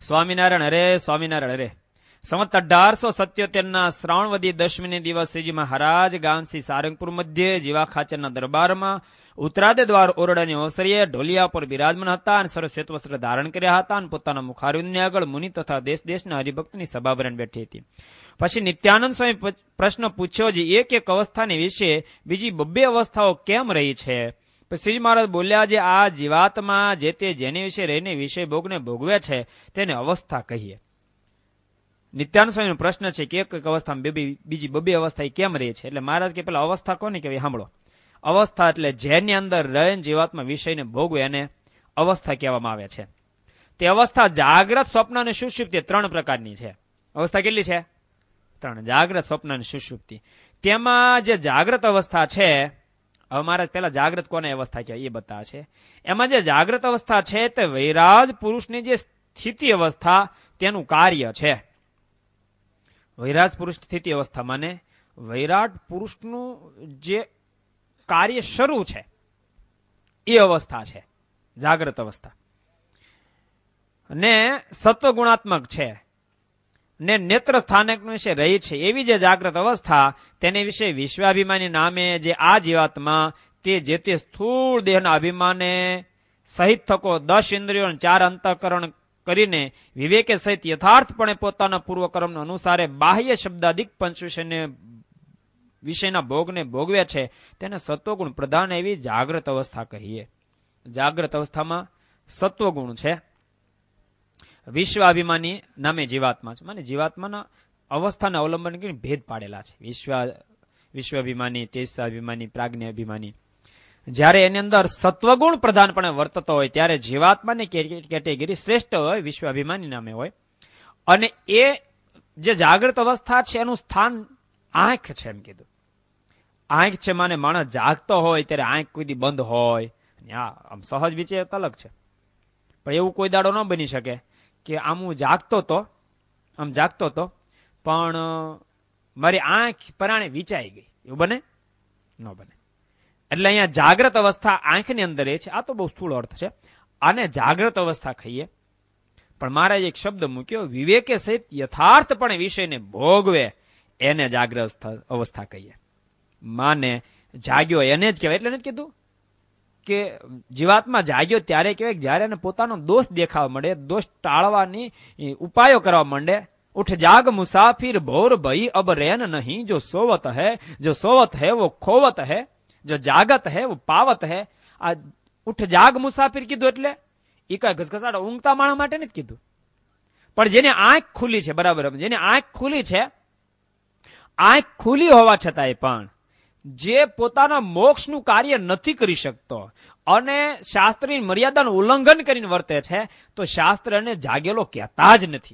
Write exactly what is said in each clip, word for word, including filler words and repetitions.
સ્વામિનારાયણ હરે, સ્વામિનારાયણ હરે. સંવત અઢારસો સત્યોતેર ના શ્રાવણવદી દશમીને દિવસ શ્રીજી મહારાજ ગામસી સારંગપુર મધ્યે જીવા ખાચરના દરબારમાં ઉત્તરાદે દ્વાર ઓરડાની ઓસરીએ ઢોલિયા પર બિરાજમાન હતા અને સરસ્વત વસ્ત્ર ધારણ કર્યા હતા અને પોતાના મુખારવિંદની આગળ મુનિ તથા દેશ દેશના હરિભક્તની સભા ભરાઈને બેઠી હતી. પછી નિત્યાનંદ સ્વામી પ્રશ્ન પૂછ્યો જે એક એક અવસ્થાની વિશે બીજી બબ્બે અવસ્થાઓ કેમ રહી છે? શ્રીજી મહારાજ બોલ્યા જે આ જીવાતમાં જે તે જેની વિશે રહીને વિષય ભોગને ભોગવે છે તેને અવસ્થા કહીએ. નિત્યાનંદ સ્વામીનો પ્રશ્ન છે કે એક એક અવસ્થામાં બીજી બબ્બે અવસ્થા કેમ રહી છે? એટલે મહારાજ કે પેલા અવસ્થા કોને કહેવાય સાંભળો. અવસ્થા એટલે જેની અંદર રહીને જીવાતમાં વિષયને ભોગવે એને અવસ્થા કહેવામાં આવે છે. તે અવસ્થા જાગ્રત, સ્વપ્ન અને સુષુપ્તિ ત્રણ પ્રકારની છે. અવસ્થા કેટલી છે? ત્રણ. જાગ્રત, સ્વપ્ન અને સુષુપ્તિ. તેમાં જે જાગ્રત અવસ્થા છે, હવે મહારાજ પેલા જાગ્રત કોને અવસ્થા કહેવાય એ બતાવે છે. એમાં જે જાગ્રત અવસ્થા છે તે વૈરાજ પુરુષની જે સ્થિતિ અવસ્થા તેનું કાર્ય છે. વૈરાજ પુરુષ સ્થિતિ અવસ્થા માને વૈરાટ પુરુષનું જે કાર્ય શરૂ છે એ અવસ્થા છે જાગ્રત અવસ્થા. ને સત્વગુણાત્મક છે ને નેત્ર સ્થાનક વિશે રહી છે એવી જે જાગ્રત અવસ્થા તેને વિશે વિશ્વાભિમાની નામે જે આ જીવાતમાં તે જે તે સ્થૂળ દેહના અભિમાને સહિત થકો દસ ઇન્દ્રિયો ચાર અંતઃકરણ કરીને વિવેકે સહિત યથાર્થપણે પોતાના પૂર્વકર્મ અનુસારે બાહ્ય શબ્દાદિક પંચ વિષયને વિષયના ભોગને ભોગવે છે તેને સત્વગુણ પ્રધાન એવી જાગ્રત અવસ્થા કહીએ. જાગ્રત અવસ્થામાં સત્વગુણ છે. વિશ્વાભિમાની નામે જીવાત્મા છે. મને જીવાત્માના અવસ્થાને અવલંબન કરીને ભેદ પાડેલા છે. વિશ્વ વિશ્વાભિમાની, તેજસાભિમાની, પ્રાજ્ઞાભિમાની. જ્યારે એની અંદર સત્વગુણ પ્રધાનપણે વર્તતો હોય ત્યારે જીવાત્માની કેટેગરી શ્રેષ્ઠ હોય, વિશ્વાભિમાની નામે હોય. અને એ જે જાગ્રત અવસ્થા છે એનું સ્થાન આંખ છે એમ કીધું. આંખ છે માને માણસ જાગતો હોય ત્યારે આંખ કોઈ દી બંધ હોય. આમ સહજ વિચે અલગ છે, પણ એવું કોઈ દાડો ન બની શકે કે આમ હું જાગતો તો આમ જાગતો તો પણ મારી આંખ પરાણે વિચાઈ ગઈ, એવું બને? ન બને. એટલે અહીંયા જાગ્રત અવસ્થા આંખની અંદર એ છે. આ તો બહુ સ્થૂળ અર્થ છે. આને જાગ્રત અવસ્થા કહીએ. પણ મહારાજ એક શબ્દ મૂક્યો, વિવેકે સહિત યથાર્થપણે વિષયને ભોગવે એને જાગ્રત અવસ્થા કહીએ. માને જાગ્યો એને જ કહેવાય. એટલે નથી કીધું કે જીવાત્મા જાગ્યો ત્યારે કહેવાય જયારે એને પોતાનો દોષ દેખાવા માંડે, દોષ ટાળવાની ઉપાયો કરવા માંડે. ઉઠ જાગ મુસાફિર ભોર ભઈ અબ રેન નહીં, જો સોવત હૈ જો સોવત હૈ વો ખોવત હૈ, જો જાગત હૈ વો પાવત હૈ. આ ઉઠ જાગ મુસાફિર કીધું એટલે એ કઈ ઘસઘસાડો ઊંઘતા માણસ માટે નથી કીધું, પણ જેને આંખ ખુલી છે, બરાબર, જેને આંખ ખુલી છે, આંખ ખુલી હોવા છતાંય પણ જે પોતાના મોક્ષનું કાર્ય નથી કરી શકતો અને શાસ્ત્રની મર્યાદાનું ઉલ્લંઘન કરીને વર્તે છે તો શાસ્ત્ર એને જાગેલો કહેતા જ નથી.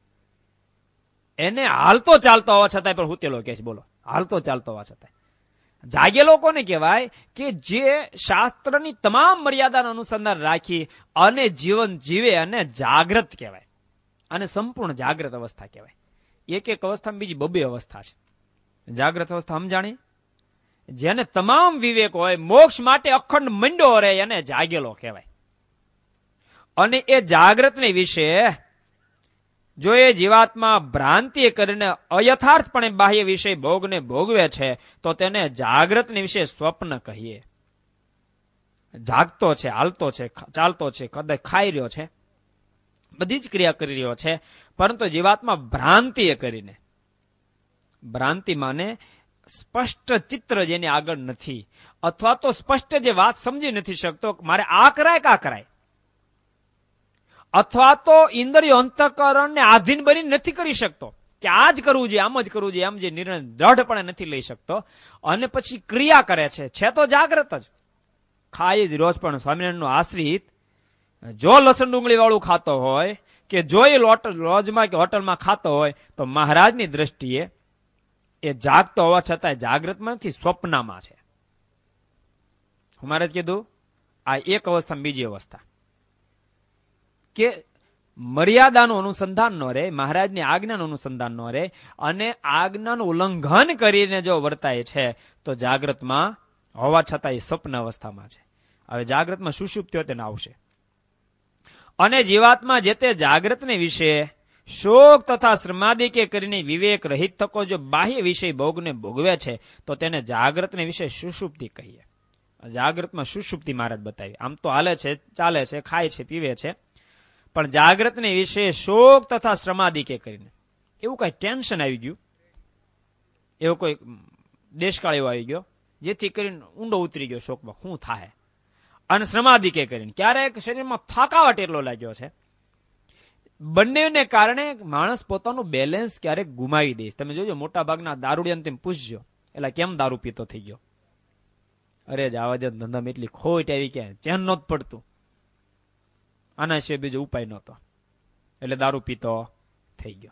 એને હાલતો ચાલતો હોવા છતાંય પણ હુતેલો કહે છે. બોલો, હાલતો ચાલતો હોવા છતાંય જાગેલો કોને કહેવાય? કે જે શાસ્ત્રની તમામ મર્યાદાનું અનુસંધાન રાખી અને જીવન જીવે અને જાગ્રત કહેવાય. અને સંપૂર્ણ જાગ્રત અવસ્થા કહેવાય. એક એક અવસ્થામાં બીજી બબ્બે અવસ્થા છે. જાગ્રત અવસ્થા સમજાણી? જેને તમામ વિવેક હોય, મોક્ષ માટે અખંડ મંડો રહે એને જાગેલો કહેવાય. અને એ જાગ્રતને વિશે જો એ જીવાત્મા ભ્રાંતિ કરીને અયથાર્થપણે બાહ્ય વિષય ભોગને ભોગવે છે તો તેને જાગ્રતને વિશે સ્વપ્ન કહીએ. જાગતો છે, હાલતો છે, ચાલતો છે, કદાચ ખાઈ રહ્યો છે, બધી જ ક્રિયા કરી રહ્યો છે, પરંતુ જીવાત્મા ભ્રાંતિ કરીને, ભ્રાંતિ માને સ્પષ્ટ ચિત્ર જેની આગળ નથી, અથવા તો સ્પષ્ટ જે વાત સમજી નથી શકતો, મારે આ કરાય કે આ કરાય, અથવા તો ઇન્દ્રિયો અંતઃકરણને આધીન બની નથી કરી શકતો કે આ જ કરવું જોઈએ, આમ જ કરવું જોઈએ, આમ જે નિર્ણય દ્રઢપણે નથી લઈ શકતો અને પછી ક્રિયા કરે છે, છે તો જાગ્રત જ, ખાય જ રોજ. પણ સ્વામિનારાયણનો આશ્રિત જો લસણ ડુંગળી વાળું ખાતો હોય કે જો એ લોજમાં કે હોટલમાં ખાતો હોય તો મહારાજની દ્રષ્ટિએ એ જાગતો હોવા છતાં જાગ્રતમાં નથી, સ્વપ્નમાં છે. મહારાજ કીધું આ એક અવસ્થા. બીજી અવસ્થા કે મર્યાદાનું અનુસંધાન ન રહે, મહારાજની આજ્ઞાનું અનુસંધાન ન રહે અને આજ્ઞાનું ઉલ્લંઘન કરીને જો વર્તાય છે તો જાગ્રતમાં હોવા છતાં એ સ્વપ્ન અવસ્થામાં છે. હવે જાગ્રતમાં સુષુપ્તિ તેને આવશે. અને જીવાત્મા જે તે જાગ્રતને વિશે શોક તથા શ્રમાદિકે કરીને વિવેક રહિત થકો જો બાહ્ય વિષય ભોગને ભોગવે છે તો તેને જાગ્રતને વિશે સુષુપ્તિ કહીએ. જાગ્રતમાં સુષુપ્તિ મહારાજ બતાવી. આમ તો હાલે છે, ચાલે છે, ખાય છે, પીવે છે, પણ જાગ્રતને વિશે શોક તથા શ્રમાદિકે કરીને એવું કઈ ટેન્શન આવી ગયું, એવો કોઈ દેશકાળ એવો આવી ગયો જેથી કરીને ઊંડો ઉતરી ગયો શોકમાં, શું થાય. અને શ્રમાદિકે કરીને ક્યારેક શરીરમાં થાકાવટ એટલો લાગ્યો છે. બંનેને કારણે માણસ પોતાનું બેલેન્સ ક્યારેક ગુમાવી દે. તમે જોજો મોટા ભાગના દારૂડિયાને તેમ પૂછજો, એટલે કેમ દારૂ પીતો થઈ ગયો? અરે જવા દે, ધંધામાં એટલી ખોટ આવી કે ચેન નહોતું પડતું, આના સિવાય બીજો ઉપાય નહોતો, એટલે દારૂ પીતો થઈ ગયો.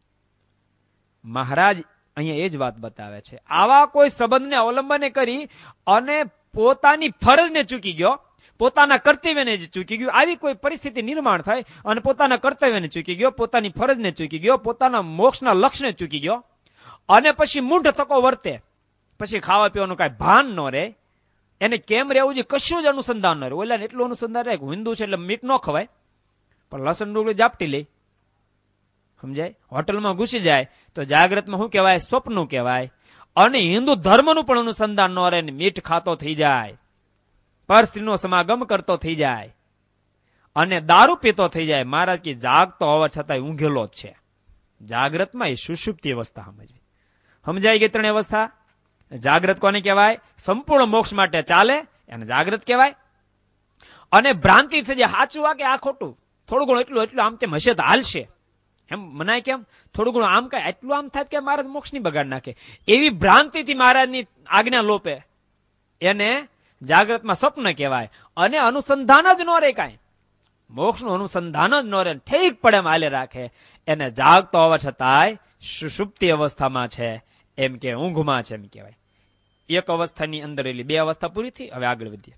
મહારાજ અહીંયા એ જ વાત બતાવે છે. આવા કોઈ સંબંધને અવલંબને કરી અને પોતાની ફરજને ચૂકી ગયો, પોતાના કર્તવ્યને જ ચૂકી ગયો, આવી કોઈ પરિસ્થિતિ નિર્માણ થાય અને પોતાના કર્તવ્યને ચૂકી ગયો, પોતાની ફરજને ચૂકી ગયો, પોતાના મોક્ષના લક્ષ્યને ચૂકી ગયો, અને પછી મૂઢ થકો વર્તે, પછી ખાવા પીવાનું કાંઈ ભાન ન રહે, એને કેમ રહેવું છે કશું જ અનુસંધાન ન રહે. ઓલા એટલું અનુસંધાન રહે, હિન્દુ છે એટલે મીઠ ન ખવાય, પણ લસણ ડુંગળી ઝાપટી લે, સમજાય. હોટલમાં ઘૂસી જાય તો જાગ્રતમાં શું કહેવાય? સ્વપ્ન કહેવાય. અને હિન્દુ ધર્મનું પણ અનુસંધાન ન રહે, મીઠ ખાતો થઈ જાય, પર સ્ત્રીનો સમાગમ કરતો થઈ જાય, અને દારૂ પીતો થઈ જાય. મહારાજ કે જાગતો હોવા છતાં ઊંઘેલો જ છે. જાગ્રતમાં એ સુષુપ્તિ અવસ્થા સમજવી. સમજાઈ ગઈ ત્રણેય અવસ્થા. જાગ્રત કોને કહેવાય? સંપૂર્ણ મોક્ષ માટે ચાલે એને જાગ્રત કહેવાય. અને ભ્રાંતિ થઈ જાય, સાચું આ કે આ ખોટું, થોડું ઘણું એટલું એટલું આમ તેમ હશે તો હાલશે, એમ મનાય કેમ? થોડું ઘણું આમ કઈ એટલું આમ થાય કે મહારાજ મોક્ષ ની બગાડ નાખે, એવી ભ્રાંતિથી મહારાજની આજ્ઞા લોપે, એને જાગ્રતમાં સ્વપ્ન કહેવાય. અને અનુસંધાન જ ન રહે, કાંઈ મોક્ષનું અનુસંધાન જ ન રહે, ઠીક પડે એમ હાલે રાખે, એને જાગતો હોવા છતાંય સુષુપ્તિ અવસ્થામાં છે, એમ કે ઊંઘમાં છે એમ કહેવાય. એક અવસ્થાની અંદર રહેલી બે અવસ્થા પૂરી થઈ. હવે આગળ વધીએ.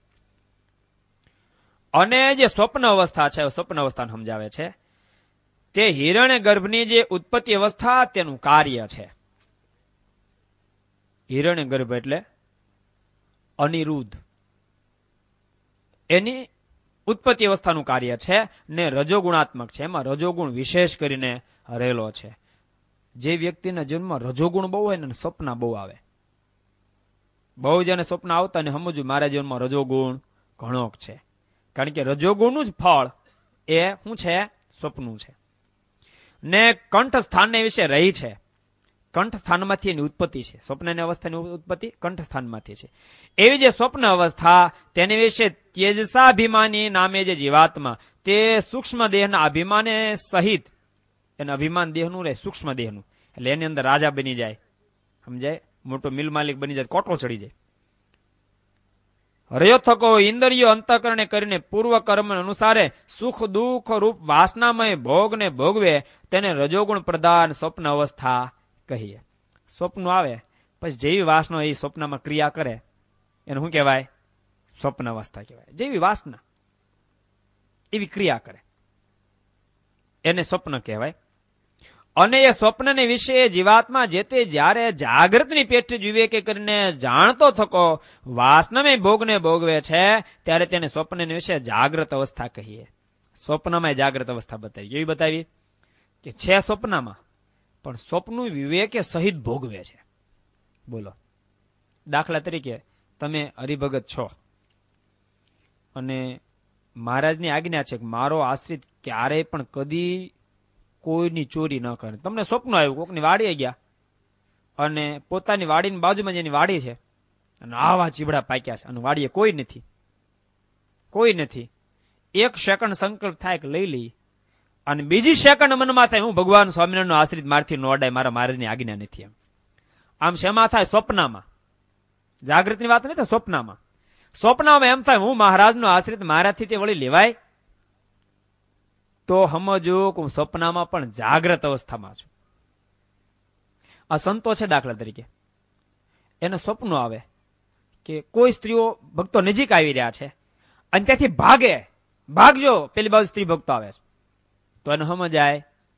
અને જે સ્વપ્ન અવસ્થા છે, સ્વપ્ન અવસ્થા સમજાવે છે, તે હિરણ્ય ગર્ભની જે ઉત્પત્તિ અવસ્થા તેનું કાર્ય છે. હિરણ્ય ગર્ભ એટલે અનિરુદ્ધ, એની ઉત્પત્તિ અવસ્થાનું કાર્ય છે ને રજોગુણાત્મક છે. એમાં રજોગુણ વિશેષ કરીને રહેલો છે. જે વ્યક્તિના જન્મમાં રજોગુણ બહુ હોય ને સ્વપ્ન બહુ આવે, બહુ જેને સ્વપ્ન આવતા ને સમજવું મારા જીવનમાં રજોગુણ ઘણો છે. કારણ કે રજોગુણનું જ ફળ એ શું છે? સ્વપ્નું છે. ને કંઠ સ્થાનને વિશે રહી છે. કંઠ સ્થાનમાંથી એની ઉત્પત્તિ છે. સ્વપ્નની અવસ્થાની ઉત્પત્તિ કંઠ સ્થાનમાંથી છે. એવી જે સ્વપ્ન અવસ્થા તેની વિશે તેજસાભિમાની નામે જે જીવાત્મા તે સૂક્ષ્મ દેહના અભિમાને સહિત, એનું અભિમાન દેહનું રહે, સૂક્ષ્મ દેહનું, એટલે એની અંદર રાજા બની જાય, સમજાય, મોટો મિલ માલિક બની જાય, કોટલો ચડી જાય. રહ્યો થકો ઇન્દ્રિયો અંતઃકરણે કરીને પૂર્વ કર્મ અનુસારે સુખ દુઃખ રૂપ વાસનામય ભોગને ભોગવે તેને રજોગુણ પ્રધાન સ્વપ્ન અવસ્થા કહીએ. સ્વપ્ન આવે પછી જેવી વાસના એ સ્વપ્નમાં ક્રિયા કરે એને શું કહેવાય? સ્વપ્ન અવસ્થા કહેવાય. જેવી વાસના એવી ક્રિયા કરે એને સ્વપ્ન કહેવાય. અને એ સ્વપ્નને વિશે જીવાત્મા જે તે જ્યારે જાગૃતની પેઠે વિવેકે કરીને જાણતો થકો વાસનામય ભોગને ભોગવે છે ત્યારે તેને સ્વપ્નને વિશે જાગ્રત અવસ્થા કહીએ. સ્વપ્નમાં જાગ્રત અવસ્થા બતાવી. કેવી બતાવી? કે છે સ્વપ્નમાં પણ સ્વપ્નનું વિવેકે સહિત ભોગવે છે. બોલો, દાખલા તરીકે તમે હરિભગત છો અને મહારાજની આજ્ઞા છે કે મારો આશ્રિત ક્યારેય પણ કદી કોઈની ચોરી ન કરે. તમને સ્વપ્ન આવ્યું, કોકની વાડીએ ગયા અને પોતાની વાડીની બાજુમાં જેની વાડી છે અને આવા ચીબડા પાક્યા છે અને વાડીએ કોઈ નથી, કોઈ નથી. એક સેકન્ડ સંકલ્પ થાય કે લઈ લઈ, અને બીજી સેકન્ડ મનમાં થાય હું ભગવાન સ્વામિનારાયણનો આશ્રિત મારથી નો અડાય, મારા મહારાજની આજ્ઞા નથી. એમ આમ શેમાં થાય? સ્વપ્નમાં. જાગૃતિની વાત નથી, સ્વપ્નમાં. સ્વપ્નમાં એમ થાય હું મહારાજનો આશ્રિત મારાથી તે વળી લેવાય, તો સમજો કે હું સ્વપ્નમાં પણ જાગ્રત અવસ્થામાં છું. આ સંતો છે દાખલા તરીકે, એને સ્વપ્નો આવે કે કોઈ સ્ત્રીઓ ભક્તો નજીક આવી રહ્યા છે અને ત્યાંથી ભાગે, ભાગજો, પેલી બાજુ સ્ત્રી ભક્તો આવે છે, તો એને સમજાય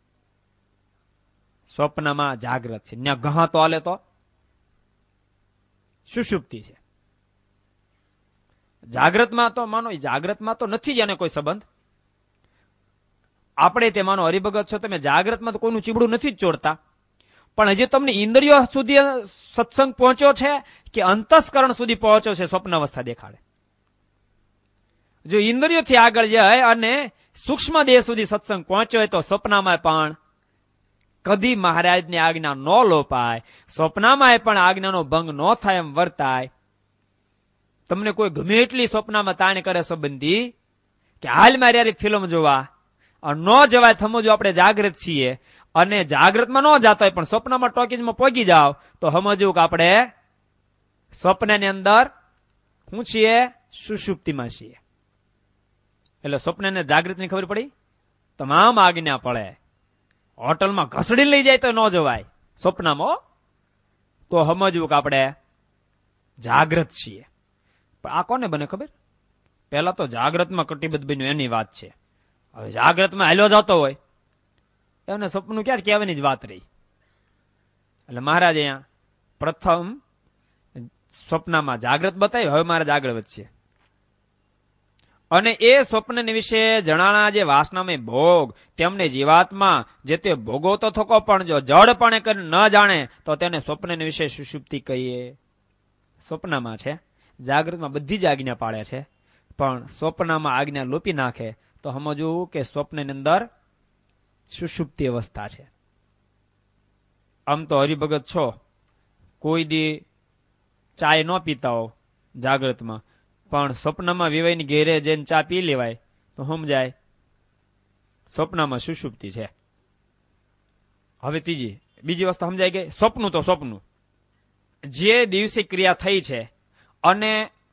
સ્વપ્નમાં જાગ્રત છે. ત્યાં ગહા તો હાલે તો સુષુપ્તિ છે. જાગ્રતમાં તો માનો જાગ્રતમાં તો નથી જ એને કોઈ સંબંધ, આપણે તેમાંનો હરિભગત છો, તમે જાગ્રતમાં તો કોઈનું ચીબડું નથી જ ચોરતા, પણ હજી તમને ઇન્દ્રિયો સુધી સત્સંગ પહોંચ્યો છે કે અંતસ્કરણ સુધી પહોંચ્યો છે, સ્વપ્ન અવસ્થા દેખાડે. જો ઇન્દ્રિયોથી આગળ જાય અને સૂક્ષ્મ દેહ સુધી સત્સંગ પહોંચ્યો હોય તો સ્વપ્નમાં પણ કદી મહારાજની આજ્ઞા ન લોપાય, સ્વપ્નમાં પણ આજ્ઞાનો ભંગ ન થાય એમ વર્તાય. તમને કોઈ ગમે એટલી સ્વપ્નમાં તાણ કરે સંબંધી કે હાલ મારી યાર ફિલ્મ જોવા, ન જવાય, સમજો આપણે જાગૃત છીએ અને જાગૃતમાં ન જતા હોય પણ સ્વપ્નમાં ટોકીજમાં પહોંચી જાવ તો સમજવું કે આપણે સ્વપ્નની અંદર શું છીએ? સુષુપ્તિમાં છીએ. એટલે સ્વપ્નને જાગૃતની ખબર પડી, તમામ આજ્ઞા પડે. હોટલમાં ઘસડી લઈ જાય તો ન જવાય, સ્વપ્નમાં તો સમજવું કે આપણે જાગૃત છીએ. પણ આ કોને બને ખબર? પહેલા તો જાગ્રતમાં કટિબદ્ધ બન્યું એની વાત છે. હવે જાગ્રતમાં હાલ્યો જતો હોય એને સ્વપ્ન ક્યારે કહેવાની જ વાત રહી. એટલે મહારાજ અહીંયા પ્રથમ સ્વપ્નમાં જાગ્રત બતાવ્યું, હવે મહારાજ આગળ વધશે અને એ સ્વપ્ન વિશે જણાણા જે વાસનામય ભોગ તેમને જીવાત્મા જે તે ભોગો તો થકો, પણ જો જડપણે કરી ન જાણે તો તેને સ્વપ્ન વિશે સુષુપ્તિ કહીએ. સ્વપ્નમાં છે, જાગૃતમાં બધી જ આજ્ઞા પાડે છે, પણ સ્વપ્નમાં આજ્ઞા લોપી નાખે તો સમજવું કે સ્વપ્નની અંદર સુષુપ્તિ અવસ્થા છે. આમ તો હરિભગત છો, કોઈ દી ચાય ન પીતા હો જાગૃતમાં, પણ સ્વપ્નમાં વિવાયની ઘેરે જઈને ચા પી લેવાય તો સમજાય સ્વપ્નમાં સુષુપ્તિ છે. હવે ત્રીજી બીજી વસ્તુ સમજાય ગઈ. સ્વપ્નું તો સ્વપ્નું જે દિવસે ક્રિયા થઈ છે અને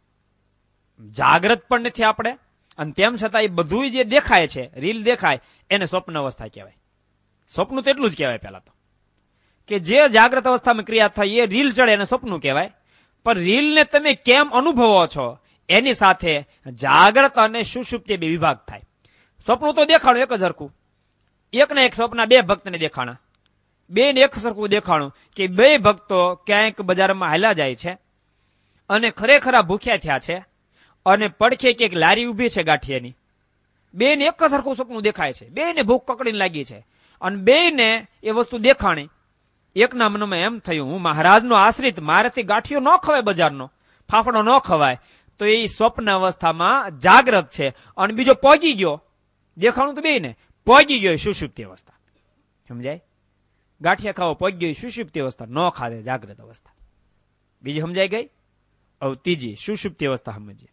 જાગ્રત પણ નથી આપણે, અને તેમ છતાં એ બધું જે દેખાય છે, રીલ દેખાય, એને સ્વપ્ન અવસ્થા કહેવાય. સ્વપ્ન તો એટલું જ કહેવાય પહેલા તો, કે જે જાગ્રત અવસ્થામાં ક્રિયા થઈ એ રીલ ચડે એને સ્વપ્ન કહેવાય. પણ રીલને તમે કેમ અનુભવો છો એની સાથે જાગ્રત અને સુષુપ્તિ બે વિભાગ થાય. સ્વપ્ન તો દેખાણું એક જ હરખું, એક ને એક સ્વપ્ન બે ભક્તને દેખાણા, બે ને એક સરખું દેખાણું કે બે ભક્તો ક્યાંક બજારમાં હાલ્યા જાય છે અને ખરેખર ભૂખ્યા થયા છે અને પડખે ક્યાંક લારી ઉભી છે ગાંઠિયાની, બે ને એક સરખું સપનું દેખાય છે, બે ને ભૂખ કકડીને લાગી છે અને બે ને એ વસ્તુ દેખાણી. એકના મનમાં એમ થયું હું મહારાજનો આશ્રિત, મારાથી ગાંઠિયો ન ખવાય, બજારનો ફાફડો ન ખવાય, તો એ સ્વપ્ન અવસ્થામાં જાગ્રત છે. અને બીજો પહોંચી ગયો, દેખાણું તો બે ને પહોંચી ગયો સુષુપ્તિ અવસ્થા. સમજાય? ગાંઠિયા ખાવો પહોંચી ગયો સુષુપ્તિ અવસ્થા, ન ખાધે જાગ્રત અવસ્થા. બીજી સમજાઈ ગઈ? હવે ત્રીજી સુષુપ્તિ અવસ્થા સમજીએ.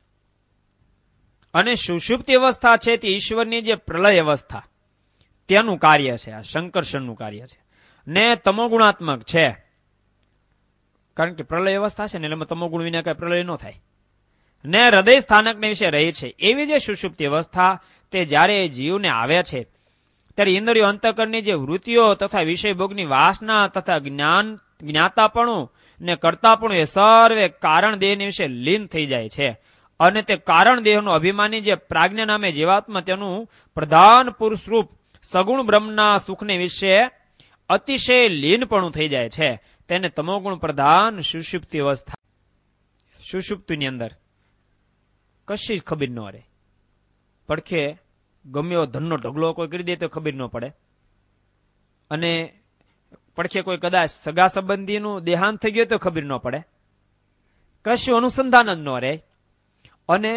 અને સુષુપ્તિ અવસ્થા છે તે ઈશ્વરની જે પ્રલય અવસ્થા તેનું કાર્ય છે, આ સંકર્ષણનું કાર્ય છે ને તમોગુણાત્મક છે. કારણ કે પ્રલય અવસ્થા છે ને એટલે તમોગુણ વિના કઈ પ્રલય ન થાય ને હૃદય સ્થાનકને વિશે રહે છે. એવી જે સુષુપ્તિ અવસ્થા તે જ્યારે જીવને આવે છે ત્યારે ઇન્દ્રિયો અંતઃકરણની જે વૃત્તિઓ તથા વિષય ભોગની વાસના તથા જ્ઞાન જ્ઞાતાપણું ને કરતાપણું એ સર્વે કારણ દેહની વિશે લીન થઈ જાય છે અને તે કારણ દેહનું અભિમાની જે પ્રાજ્ઞા નામે જીવાત્મા તેનું પ્રધાન પુરુષ રૂપ સગુણ બ્રહ્મના સુખને વિશે અતિશય લીનપણું થઈ જાય છે. તેને તમોગુણ પ્રધાન સુષુપ્તિ અવસ્થા. સુષુપ્તિની અંદર કશી જ ખબર ન રહે, પડખે ગમે એવો ધનનો ઢગલો કોઈ કરી દે તો ખબર ન પડે, અને પડખે કોઈ કદાચ સગા સંબંધીનું દેહાંત થઈ ગયું તો ખબર ન પડે, કશું અનુસંધાન જ ન રહે. અને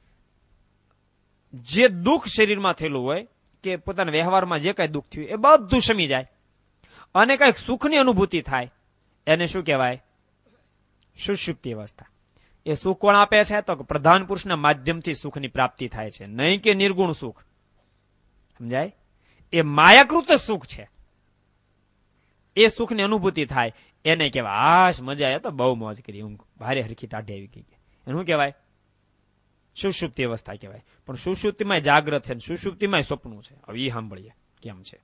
જે દુઃખ શરીરમાં થયેલું હોય કે પોતાના વ્યવહારમાં જે કઈ દુઃખ થયું એ બધું શમી જાય અને કઈક સુખની અનુભૂતિ થાય, એને શું કહેવાય? સુષુપ્તિ અવસ્થા. એ સુખ કોણ આપે છે? તો પ્રધાન પુરુષના માધ્યમથી સુખની પ્રાપ્તિ થાય છે, નહીં કે નિર્ગુણ સુખ. સમજાય? એ માયાકૃત સુખ છે. એ સુખની અનુભૂતિ થાય એને કહેવાય આશ મજા આવે તો બહુ મોજ કરી, ઊંઘ ભારે હરખી ટાઢી આવી ગઈ, એનું કહેવાય સુષુપ્તિ અવસ્થા કહેવાય. પણ સુષુપ્તિમાં જાગ્રત છે, સુષુપ્તિમાં સ્વપ્નું છે. હવે એ સાંભળીએ કેમ છે.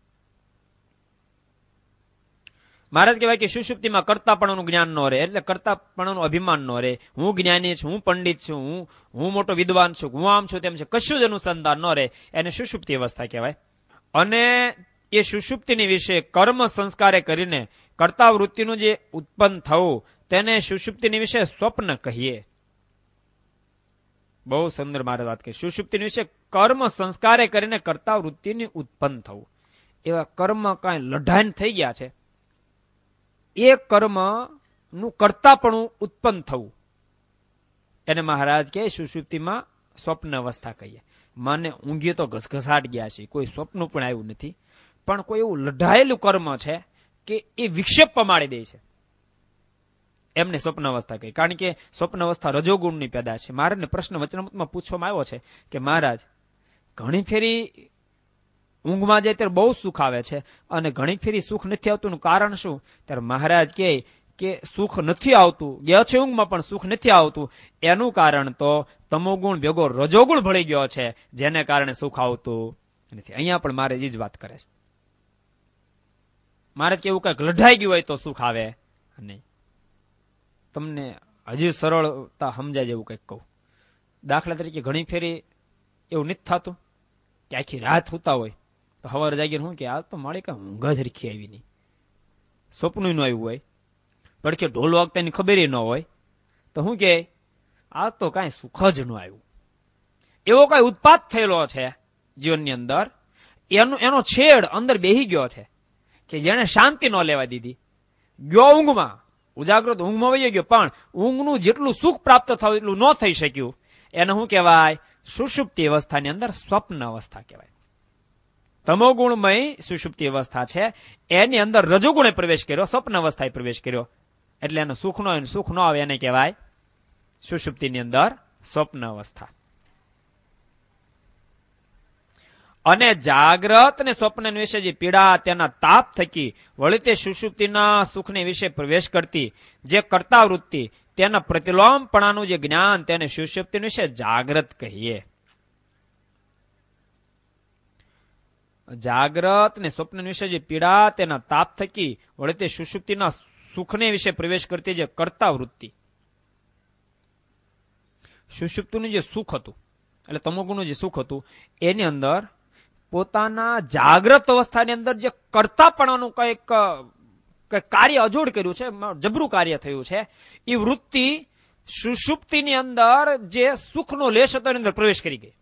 મહારાજ કહેવાય કે સુષુપ્તિમાં કરતાપણાનું જ્ઞાન ન રહે, એટલે કરતાપણાનું અભિમાન ન રહે. હું જ્ઞાની છું, હું પંડિત છું, હું હું મોટો વિદ્વાન છું, હું આમ છું તેમ છે, કશું જ અનુસંધાન ન રહે, એને સુષુપ્તિ અવસ્થા કહેવાય. અને એ સુષુપ્તિની વિશે કર્મ સંસ્કારે કરીને કર્તા વૃત્તિનું જે ઉત્પન્ન થવું તેને સુષુપ્તિની વિશે સ્વપ્ન કહીએ. બહુ સુંદર મારે વાત કરી. સુષુપ્તિ વિશે કર્મ સંસ્કારે કરીને કર્તા વૃત્તિની ઉત્પન્ન થવું. એવા કર્મ કાંઈ લઢાઈને થઈ ગયા છે, એ કર્મ નું કર્તાપણું ઉત્પન્ન થવું, એને મહારાજ કહે સુષુપ્તિમાં સ્વપ્ન અવસ્થા કહીએ. મને ઊંઘી તો ઘસઘસાટ ગયા છે, કોઈ સ્વપ્ન પણ આવ્યું નથી, પણ કોઈ એવું લઢાયેલું કર્મ છે કે એ વિક્ષેપ પમાડી દે છે, એમને સ્વપ્ન અવસ્થા કહી. કારણ કે સ્વપ્ન અવસ્થા રજોગુણની પેદા છે. મહારાજને પ્રશ્ન વચનામૃતમાં પૂછવામાં આવ્યો છે કે મહારાજ, ઘણી ફેરી ઊંઘમાં જાય ત્યારે બહુ સુખ આવે છે અને ઘણી ફેરી સુખ નથી આવતું, નું કારણ શું? ત્યારે મહારાજ કહે કે સુખ નથી આવતું, ગયા છે ઊંઘમાં પણ સુખ નથી આવતું, એનું કારણ તો તમોગુણ ભેગો રજોગુણ ભળી ગયો છે, જેને કારણે સુખ આવતું નથી. અહીંયા પણ મહારાજ એ જ વાત કરે છે. મહારાજ કેવું કઈક લઢાઈ ગયું હોય તો સુખ આવે નહીં. તમને હજી સરળતા સમજાય જેવું કંઈક કહું. દાખલા તરીકે ઘણી ફેરી એવું નથી થતું કે આખી રાત સૂતા હોય તો સવારે જાગીને શું કે આ તો મારે કઈ ઊંઘ જ રીખી આવી નહીં, સ્વપ્ન ન આવ્યું હોય, પડખે ઢોલ વાગતાની ખબર ન હોય, તો શું કે આ તો કાંઈ સુખ જ ન આવ્યું. એવો કઈ ઉત્પાદ થયેલો છે જીવનની અંદર, એનો એનો છેડ અંદર બેહી ગયો છે કે જેને શાંતિ ન લેવા દીધી. ગયો ઊંઘમાં, ઉજાગ્રત ઊંઘમાં વહી ગયો, પણ ઊંઘનું જેટલું સુખ પ્રાપ્ત થયું એટલું ન થઈ શક્યું. એને શું કહેવાય? સુષુપ્તિ અવસ્થાની અંદર સ્વપ્ન અવસ્થા કહેવાય. તમોગુણમય સુષુપ્તિ અવસ્થા છે, એની અંદર રજોગુણે પ્રવેશ કર્યો, સ્વપ્ન અવસ્થાએ પ્રવેશ કર્યો, એટલે એનો સુખ નો સુખ ન આવે, એને કહેવાય સુષુપ્તિની અંદર સ્વપ્ન અવસ્થા. અને જાગ્રત ને સ્વપ્ન વિશે જે પીડા, તેના તાપ થકી વળી તે સુષુપ્તિના સુખને વિશે પ્રવેશ કરતી જે કર્તા વૃત્તિ, તેના પ્રતિલોમપણાનું જે જ્ઞાન, તેને સુષુપ્તિ વિશે જાગ્રત કહીએ. જાગ્રત ને સ્વપ્ન વિશે જે પીડા, તેના તાપ થકી વળી તે સુષુપ્તિના સુખને વિશે પ્રવેશ કરતી જે કર્તા વૃત્તિ, સુષુપ્તિનું જે સુખ હતું, એટલે તમોગુણનું જે સુખ હતું, એની અંદર પોતાના જાગ્રત અવસ્થાની અંદર જે કર્તાપણાનું કઈક કાર્ય અજોડ કર્યું છે, જબરું કાર્ય થયું છે, એ વૃત્તિ સુષુપ્તિની અંદર જે સુખનો લેશ હતો એની અંદર પ્રવેશ કરી ગઈ.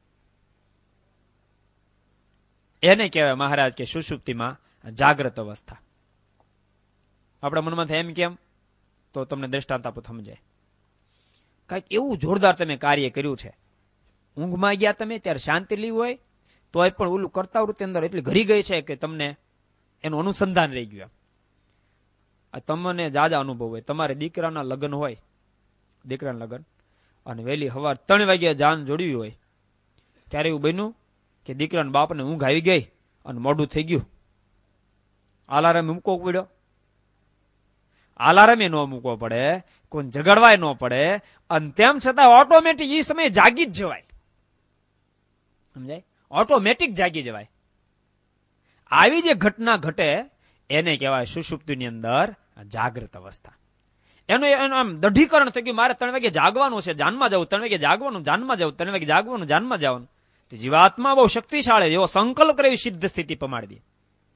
એને કહેવાય મહારાજ કે સુષુપ્તિમાં જાગ્રત અવસ્થા. આપણા મનમાં થાય એમ કેમ? તો તમને દ્રષ્ટાંત આપો સમજાય. કઈક એવું જોરદાર તમે કાર્ય કર્યું છે, ઊંઘમાં ગયા તમે ત્યારે શાંતિ લીધી હોય તોય પણ ઓલું કરતા વૃત્તિ અંદર એટલી ઘરી ગઈ છે કે તમને એનું અનુસંધાન રહી ગયું. તમને જાજા અનુભવ હોય, તમારે દીકરાના લગ્ન હોય, દીકરાના લગ્ન, અને વહેલી સવાર ત્રણ વાગ્યા જાન જોડવી હોય, ત્યારે એવું બન્યું કે દીકરાના બાપને ઊંઘ આવી ગઈ અને મોડું થઈ ગયું. અલાર્મ મૂકવો પડ્યો, અલાર્મે ન મૂકવો પડે, કોઈ જગાડવાય ન પડે, અને તેમ છતાં ઓટોમેટિક એ સમયે જાગી જ જવાય. સમજાય? ઓટોમેટિક જાગી જવાય. આવી જે ઘટના ઘટે એને કહેવાય સુષુપ્તિની અંદર જાગ્રત અવસ્થા. એનું એનું આમ દઢીકરણ થઈ ગયું, મારે ત્રણ વાગે જાગવાનું છે, જાનમાં જવું, ત્રણ વાગે જાગવાનું, જાનમાં જવું, ત્રણ વાગે જાગવાનું, જાનમાં જવાનું. જીવાત્મા બહુ શક્તિશાળી, એવો સંકલ્પ કરે એવી સિદ્ધ સ્થિતિ પમાડી દે.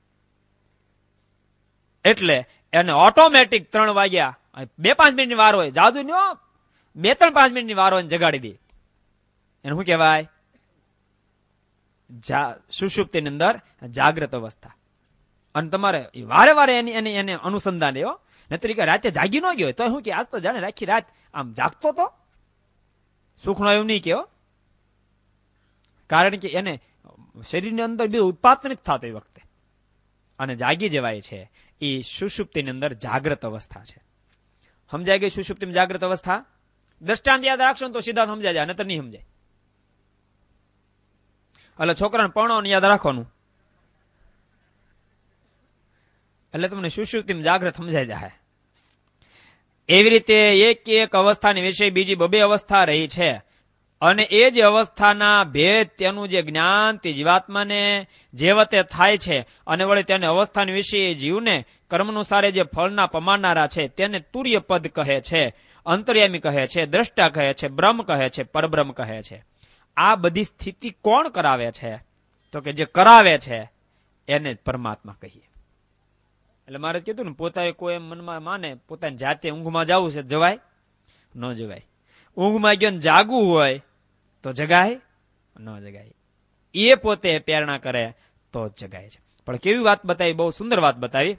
એટલે એને ઓટોમેટિક ત્રણ વાગ્યા, બે પાંચ મિનિટની વાર હોય, જાદુ ન બે ત્રણ પાંચ મિનિટની વાર હોય જગાડી દે. એને શું કહેવાય? સુષુપ્તિની અંદર જાગ્રત અવસ્થા. અને તમારે વારે વારે એની એને એને અનુસંધાન એવો, નતર રાતે જાગી ન ગયો તો શું કે આજ તો જાણે રાખી રાત આમ જાગતો તો સુખનો એવું નહીં કેવો. કારણ કે એને શરીરની અંદર બીજું ઉત્પાદન નથી થતું એ વખતે, અને જાગી જવાય છે. એ સુષુપ્તિની અંદર જાગ્રત અવસ્થા છે. સમજાય ગઈ સુષુપ્તિમાં જાગ્રત અવસ્થા? દ્રષ્ટાંત યાદ રાખશો ને તો સીધા સમજાય જાય, નતર નહીં સમજાય. એટલે છોકરાને પરણો યાદ રાખવાનું, એટલે તમને સુષુપ્તિમાં જાગ્રત સમજાય જાય. એવી રીતે એક એક અવસ્થાની વિશે બીજી બબે અવસ્થા રહી છે, અને એ જ અવસ્થાના ભેદ, તેનું જે જ્ઞાન તે જીવાત્માને જેવતે થાય છે, અને વળી તેને અવસ્થાની વિશે જીવને કર્મનુસારે જે ફળના પમાડનારા છે તેને તુર્ય પદ કહે છે, અંતર્યામી કહે છે, દ્રષ્ટા કહે છે, બ્રહ્મ કહે છે, પરબ્રહ્મ કહે છે. આ બધી સ્થિતિ કોણ કરાવે છે? તો કે જે કરાવે છે એને પરમાત્મા કહીએ. એટલે મારે કીધું ને, પોતાએ કોઈ એમ મનમાં માને પોતાની જાતે ઊંઘમાં જવું છે, જવાય? ન જવાય. ઊંઘમાં ગયો જાગવું હોય તો જગાય ન જગાય. એ પોતે પ્રેરણા કરે તો જગાય છે. પણ કેવી વાત બતાવી, બહુ સુંદર વાત બતાવી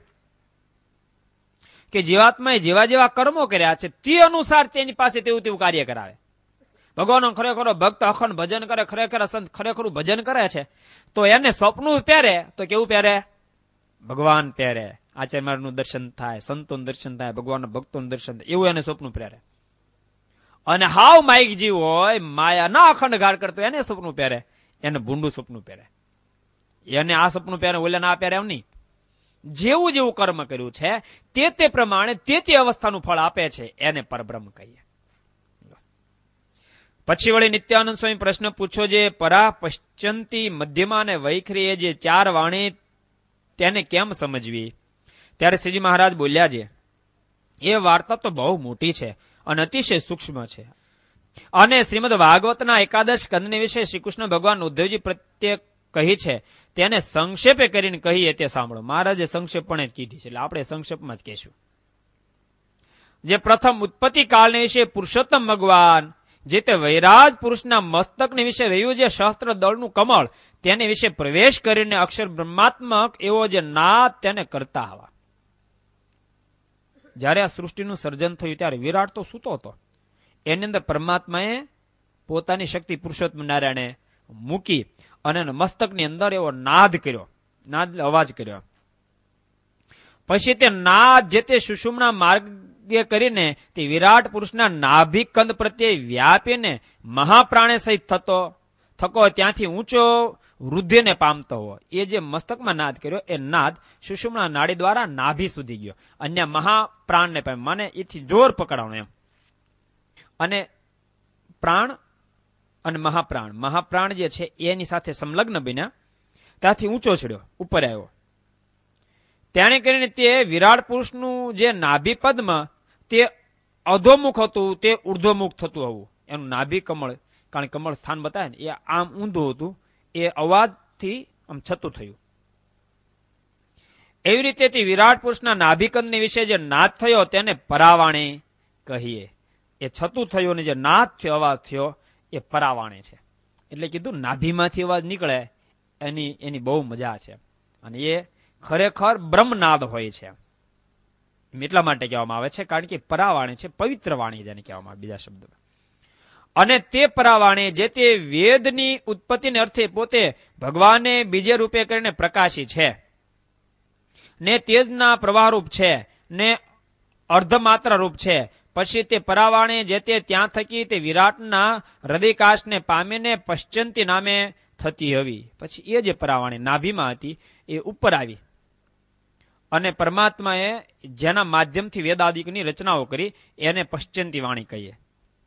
કે જીવાત્માએ જેવા જેવા કર્મો કર્યા છે તે અનુસાર તેની પાસે તેવું તેવું કાર્ય કરાવે. ભગવાનનો ખરેખર ભક્ત અખંડ ભજન કરે, ખરેખર સંત ખરેખરું ભજન કરે છે, તો એને સ્વપ્નું પહેરે તો કેવું પહેરે? ભગવાન પહેરે. આચાર્યનું દર્શન થાય, સંતોનું દર્શન થાય, ભગવાનના ભક્તોનું દર્શન થાય, એવું એને સ્વપ્નું પહેરે. અને હાવ માઇક જીવ હોય, માયા ના અખંડ ગાળ કરતો એને સપનું પહેરે, એને ભૂંડું સપનું પહેરે. એને આ સપનું પહેરે, ઓલે ના પહેરે એમ નહીં. જેવું જેવું કર્મ કર્યું છે તે તે પ્રમાણે તે તે અવસ્થાનું ફળ આપે છે, એને પરબ્રહ્મ કહીએ. પછી વળી નિત્યાનંદ સ્વામી પ્રશ્ન પૂછો, જે પરા, પશ્ચંતી, મધ્યમાં અને વૈખરી એ જે ચાર વાણી તેને કેમ સમજવી? ત્યારે શ્રીજી મહારાજ બોલ્યા છે, એ વાર્તા તો બહુ મોટી છે અને અતિશય સૂક્ષ્મ છે, અને શ્રીમદ ભાગવતના એકાદશ સ્કંદને વિશે શ્રી કૃષ્ણ ભગવાન ઉદ્ધવજી પ્રત્યે કહી છે, તેને સંક્ષેપે કરીને કહીએ તે સાંભળો. મહારાજે સંક્ષેપપણે જ કીધી છે, એટલે આપણે સંક્ષેપમાં જ કહેશું. જે પ્રથમ ઉત્પત્તિ કાળને વિશે પુરુષોત્તમ ભગવાન જે તે વૈરાજ પુરુષના મસ્તકને વિશે રહ્યું જે સહસ્ત્ર દળનું કમળ, તેને વિશે પ્રવેશ કરીને અક્ષર બ્રહ્માત્મક એવો જે નાદ તેને કરતા હવા. જયારે આ સૃષ્ટિનું સર્જન થયું ત્યારે વિરાટ તો સૂતો હતો, એની અંદર પરમાત્માએ પોતાની શક્તિ પુરુષોત્તમ નારાયણે મૂકી અને મસ્તકની અંદર એવો નાદ કર્યો, નાદ અવાજ કર્યો. પછી તે નાદ જે તે સુષુમ્ના માર્ગે કરીને તે વિરાટ પુરુષના નાભિ કંદ પ્રત્યે વ્યાપીને મહાપ્રાણે સહિત થતો થકો ત્યાંથી ઊંચો વૃદ્ધિને પામતો હોય. એ જે મસ્તકમાં નાદ કર્યો એ નાદ સુષુમ્ના નાડી દ્વારા નાભી સુધી ગયો, અન્ય મહાપ્રાણને પામ્યો, મને એથી જોર પકડાણો એમ. અને પ્રાણ અને મહાપ્રાણ, મહાપ્રાણ જે છે એની સાથે સંલગ્ન બન્યા, ત્યાંથી ઊંચો ચડ્યો, ઉપર આવ્યો. ત્યારે કરીને તે વિરાટ પુરુષનું જે નાભી પદ્મ તે અધોમુખ હતું, તે ઉર્ધ્વમુખ થતું હોવું. એનું નાભી કમળ, કારણ કે કમળ સ્થાન બતાવે ને, એ આમ ઊંધું હતું, એ અવાજથી આમ છતું થયું. એવી રીતે તે વિરાટ પુરુષના નાભિકંદની વિશે જે નાદ થયો તેને પરાવાણી કહીએ. એ છતું થયું ને જે નાદ થયો, અવાજ થયો, એ પરાવાણી છે. એટલે કીધું નાભીમાંથી અવાજ નીકળે એની એની બહુ મજા છે, અને એ ખરેખર બ્રહ્મનાદ હોય છે. એટલા માટે કહેવામાં આવે છે કારણ કે પરાવાણી છે, પવિત્ર વાણી જેને કહેવામાં આવે બીજા શબ્દમાં. અને તે પરાવાણી જે તે વેદની ઉત્પત્તિને અર્થે પોતે ભગવાને બીજે રૂપે કરીને પ્રકાશી છે, ને તેજના પ્રવાહરૂપ છે, ને અર્ધમાત્ર રૂપ છે. પછી તે પરાવાણી જે તે ત્યાં થકી તે વિરાટના હૃદયકાશને પામીને પશ્ચંતી નામે થતી હવી. પછી એ જે પરાવાણી નાભીમાં હતી એ ઉપર આવી, અને પરમાત્માએ જેના માધ્યમથી વેદાદિકની રચનાઓ કરી એને પશ્ચંતી વાણી કહીએ.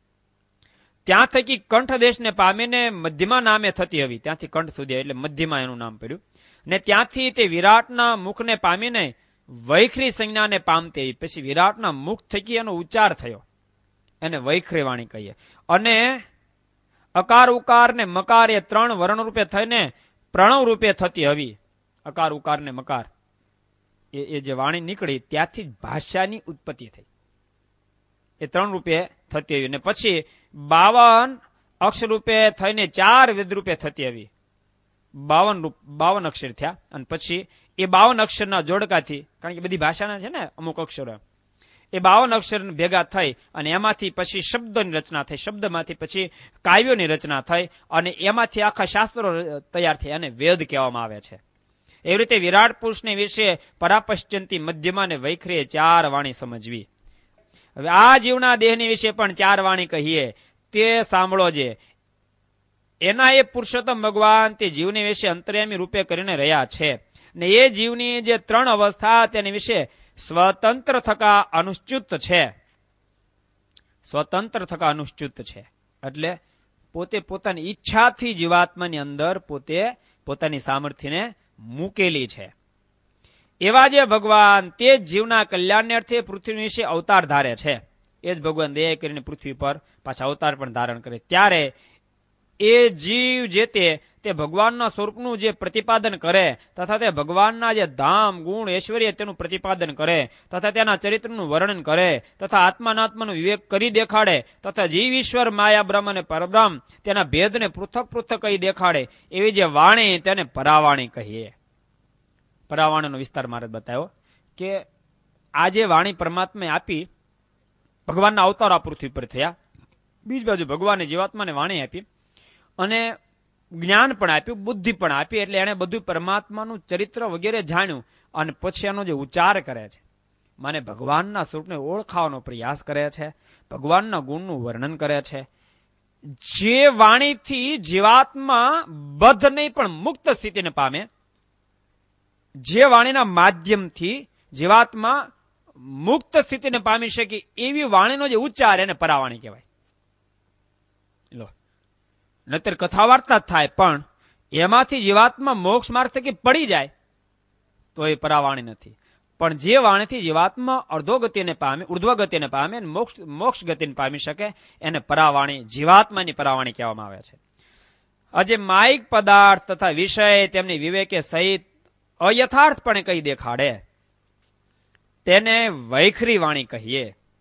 ત્યાં થકી કંઠ દેશને પામીને મધ્યમા નામે થતી હવી, ત્યાંથી કંઠ સુધી એટલે મધ્યમા એનું નામ પડ્યું. ને ત્યાંથી તે વિરાટના મુખને પામીને વૈખરી સંજ્ઞાને પામતી. પછી વિરાટના મુખ થકી એનો ઉચ્ચાર થયો, એને વૈખરી વાણી કહીએ. અને અકાર ઉકાર ને મકાર એ ત્રણ વર્ણ રૂપે થઈને પ્રણવ રૂપે થતી હવી. અકાર ઉકાર ને મકાર એ જે વાણી નીકળી ત્યાંથી જ ભાષાની ઉત્પત્તિ થઈ, એ ત્રણ રૂપે થતી આવી. ને પછી બાવન અક્ષર રૂપે થઈને ચાર વેદ રૂપે થતી આવી. બાવન રૂપ બાવન અક્ષર થયા, અને પછી એ બાવન અક્ષરના જોડકાથી, કારણ કે બધી ભાષાના છે ને અમુક અક્ષરો, એ બાવન અક્ષર ભેગા થઈ અને એમાંથી પછી શબ્દોની રચના થઈ, શબ્દમાંથી પછી કાવ્યોની રચના થઈ, અને એમાંથી આખા શાસ્ત્રો તૈયાર થઈ, અને વેદ કહેવામાં આવે છે. એવી રીતે વિરાટ પુરુષને વિશે પરાપશ્ચંતી, મધ્યમાં ને વૈખરીએ ચાર વાણી સમજવી. હવે આ જીવના દેહની વિશે પણ ચાર વાણી કહીએ તે સાંભળો. જે એના એ પુરુષોત્તમ ભગવાન તે જીવની વિશે અંતર્યામી રૂપે કરીને રહ્યા છે, ને એ જીવની જે ત્રણ અવસ્થા તેની વિશે સ્વતંત્ર થકા અનુચ્યુત છે. સ્વતંત્ર થકા અનુચ્યુત છે એટલે પોતે પોતાની ઈચ્છાથી જીવાત્માની અંદર પોતે પોતાની સામર્થ્યને મૂકેલી છે. એવા જે ભગવાન તે જ જીવના કલ્યાણને અર્થે પૃથ્વી વિશે અવતાર ધારે છે. એ જ ભગવાન દયા કરીને પૃથ્વી પર પાછા અવતાર પણ ધારણ કરે. ત્યારે એ જીવ જે તે તે ભગવાનના સ્વરૂપનું જે પ્રતિપાદન કરે તથા તે ભગવાનના જે ધામ ગુણ ઐશ્વર્ય તેનું પ્રતિપાદન કરે તથા તેના ચરિત્રનું વર્ણન કરે તથા આત્માનાત્માનો વિવેક કરી દેખાડે તથા જીવ ઈશ્વર માયા બ્રહ્મ અને પરબ્રહ્મ તેના ભેદને પૃથક પૃથક કહી દેખાડે એવી જે વાણી તેને પરાવાણી કહીએ. પરાવાણીનો વિસ્તાર મારે બતાવ્યો કે આ જે વાણી પરમાત્માએ આપી, ભગવાનના અવતાર આ પૃથ્વી પર થયા, બીજ બાજુ ભગવાને જીવાત્માને વાણી આપી અને જ્ઞાન પણ આપ્યું, બુદ્ધિ પણ આપી, એટલે એને બધું પરમાત્માનું ચરિત્ર વગેરે જાણ્યું અને પછી એનો જે ઉચ્ચાર કરે છે, મને ભગવાનના સ્વરૂપને ઓળખાવાનો પ્રયાસ કરે છે, ભગવાનના ગુણનું વર્ણન કરે છે. જે વાણીથી જીવાત્મા બદ્ધ નહીં પણ મુક્ત સ્થિતિને પામે, જે વાણીના માધ્યમથી જીવાત્મા મુક્ત સ્થિતિને પામી શકે એવી વાણીનો જે ઉચ્ચાર એને પરાવાણી કહેવાય. લો, નતર કથા વાર્તા થાય પણ એમાંથી જીવાત્મા મોક્ષ માર્ગ થકી પડી જાય તો એ પરાવાણી નથી. પણ જે વાણીથી જીવાત્મા અર્ધોગતિને પામે, ઉર્ધ્વગતિને પામે, મોક્ષ મોક્ષ ગતિને પામી શકે એને પરાવાણી, જીવાત્માની પરાવાણી કહેવામાં આવે છે. આજે માયિક પદાર્થ તથા વિષય તેમની વિવેકે સહિત અયથાર્થપણે કહી દેખાડે તેને વૈખરી વાણી કહીએ.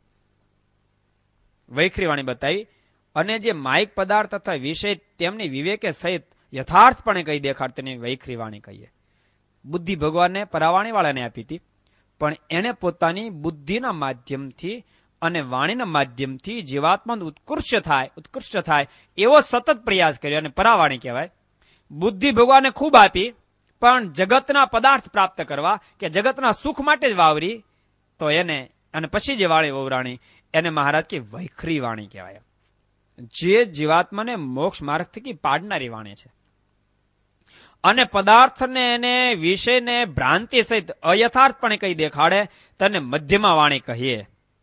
વૈખરી વાણી બતાવી. અને જે માયિક પદાર્થ તથા વિષય તેમની વિવેકે સહિત યથાર્થપણે કહી દેખાડ તેને વૈખરી વાણી કહીએ. બુદ્ધિ ભગવાનને પરાવાણી વાળાને આપી હતી, પણ એને પોતાની બુદ્ધિના માધ્યમથી અને વાણીના માધ્યમથી જીવાત્માનું ઉત્કૃષ્ટ થાય ઉત્કૃષ્ટ થાય એવો સતત પ્રયાસ કર્યો અને પરાવાણી કહેવાય. બુદ્ધિ ભગવાને ખૂબ આપી, પણ જગતના પદાર્થ પ્રાપ્ત કરવા કે જગતના સુખ માટે જ વાવરી તો એને, અને પછી જે વાણી વવરાણી એને મહારાજ કે વૈખરી વાણી કહેવાય. જે જીવાત્માને મોક્ષ માર્ગ થકી પાડનારી વાણી છે અને પદાર્થને એને વિષયને ભ્રાંતિ સહિત અયથાર્થપણે કહી દેખાડે તેને મધ્યમાં વાણી કહીએ.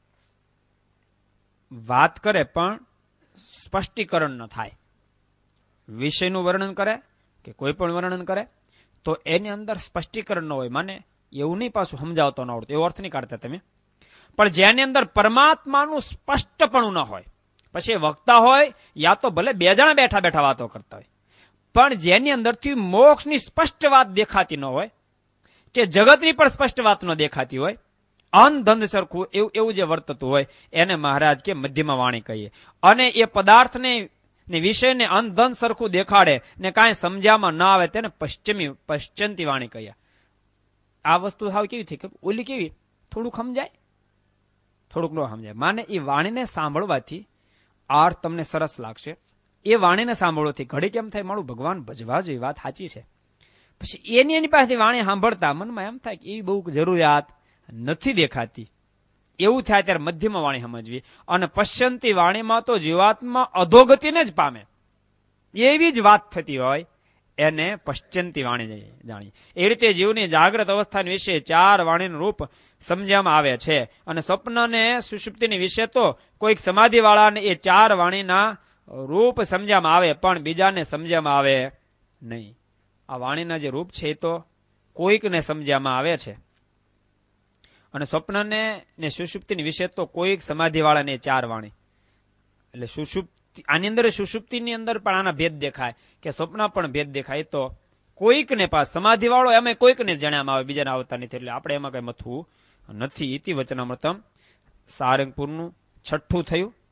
વાત કરે પણ સ્પષ્ટીકરણ ન થાય. વિષયનું વર્ણન કરે કે કોઈ પણ વર્ણન કરે તો એની અંદર સ્પષ્ટીકરણ ન હોય, માને એવું નહીં પાછું સમજાવતો ન આવડતું, એવો અર્થ નહીં કાઢતા તમે. પણ જેની અંદર પરમાત્માનું સ્પષ્ટપણું ન હોય, પછી વક્તા હોય યા તો ભલે બે જણા બેઠા બેઠા વાતો કરતા હોય, પણ જેની અંદરથી મોક્ષની સ્પષ્ટ વાત દેખાતી ન હોય કે જગતની પણ સ્પષ્ટ વાત ન દેખાતી હોય, અનધંધ સરખું એવું એવું જે વર્તતું હોય એને મહારાજ કે મધ્યમાં વાણી કહીએ. અને એ પદાર્થને વિષયને અનધંધ સરખું દેખાડે ને કાંઈ સમજ્યામાં ના આવે તેને પશ્ચિમી પશ્ચંતી વાણી કહીએ. આ વસ્તુ હાવ કેવી થઈ, ઓલી કેવી થોડુંક સમજાય થોડુંક ન સમજાય. માને એ વાણીને સાંભળવાથી અર્થ તમને સરસ લાગશે. એ વાણીને સાંભળવાથી ઘડી કેમ થાય, મારું ભગવાન ભજવા જોઈએ, વાત સાચી છે. પછી એની એની પાસેથી વાણી સાંભળતા મનમાં એમ થાય કે એવી બહુ જરૂરિયાત નથી દેખાતી, એવું થાય ત્યારે મધ્યમાં વાણી સમજવી. અને પશ્ચંતી વાણીમાં તો જીવાત્મા અધોગતિને જ પામે એવી જ વાત થતી હોય એને પશ્ચંતી વાણી જાણી. એ રીતે જીવની જાગ્રત અવસ્થા વિશે ચાર વાણીનું રૂપ સમજવામાં આવે છે. અને સ્વપ્નને સુષુપ્તિની વિશે તો કોઈક સમાધિ વાળાને એ ચાર વાણીના રૂપ સમજવામાં આવે પણ બીજાને સમજવામાં આવે નહીં. આ વાણીના જે રૂપ છે એ તો કોઈકને સમજવામાં આવે છે. અને સ્વપ્નને ને સુષુપ્તિની વિશે તો કોઈક સમાધિ વાળાને ચાર વાણી, એટલે સુષુપ્તિ આની અંદર સુષુપ્તિની અંદર પણ આના ભેદ દેખાય કે સ્વપ્ન પણ ભેદ દેખાય. તો કોઈકને પાસ સમાધિ વાળો એમાં કોઈકને જણાવવામાં આવે, બીજાને આવતા નથી. એટલે આપણે એમાં કઈ મથવું નથી. ઇતિ વચનામૃતમ સારંગપુરનું છઠ્ઠું થયું.